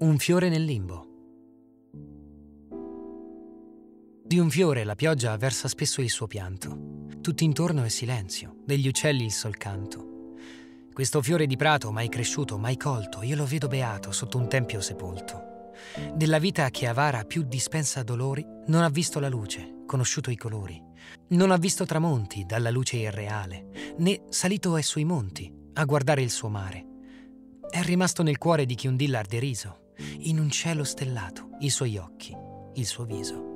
Un fiore nel limbo. Di un fiore la pioggia versa spesso il suo pianto. Tutto intorno è silenzio, degli uccelli il sol canto. Questo fiore di prato, mai cresciuto, mai colto, io lo vedo beato sotto un tempio sepolto. Della vita che avara più dispensa dolori, non ha visto la luce, conosciuto i colori. Non ha visto tramonti dalla luce irreale, né salito è sui monti a guardare il suo mare. È rimasto nel cuore di chi un dì l'ha deriso, in un cielo stellato, i suoi occhi, il suo viso.